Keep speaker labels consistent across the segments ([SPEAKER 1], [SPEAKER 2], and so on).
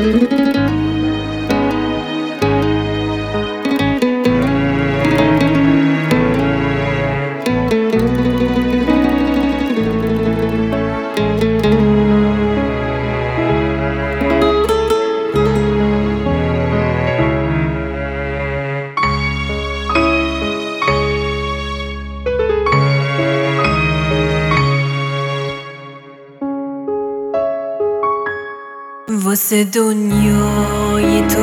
[SPEAKER 1] واسه دنیای تو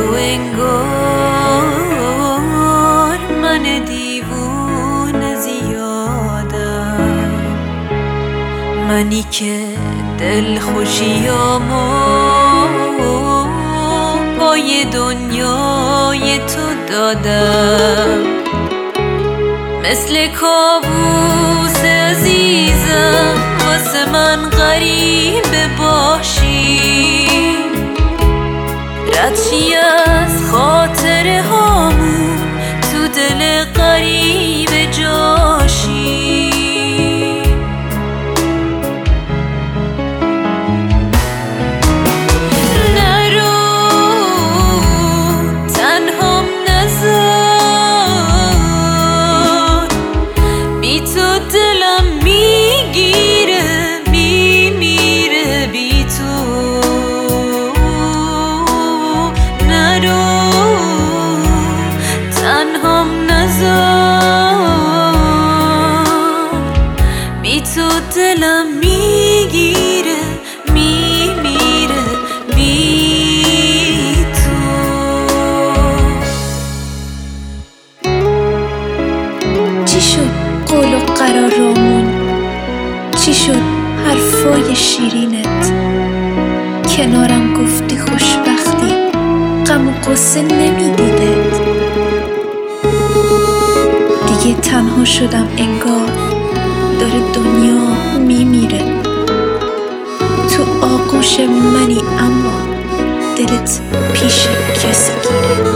[SPEAKER 1] انگار من دیوونه زیادم، منی که دل خوشیامو پای دنیای تو دادم. مثل کابوس عزیزم واسه من غریبه باشی، رد شی از خاطره هامون تو دل غریب جاشی. نرو تنهام نذار، بی تو دلم میگیره میمیره بی تو. تنهام نذار، بی تو دلم میگیره میمیره بی تو.
[SPEAKER 2] چی شد قول و قرارامون؟ چی شد حرفای شیرینت؟ کنارم گفتی خوشبختی، غم و غصه نمیدیدت. دیگه تنها شدم انگار داره دنیا میمیره. تو آغوش منی اما دلت پیش کسی گیره.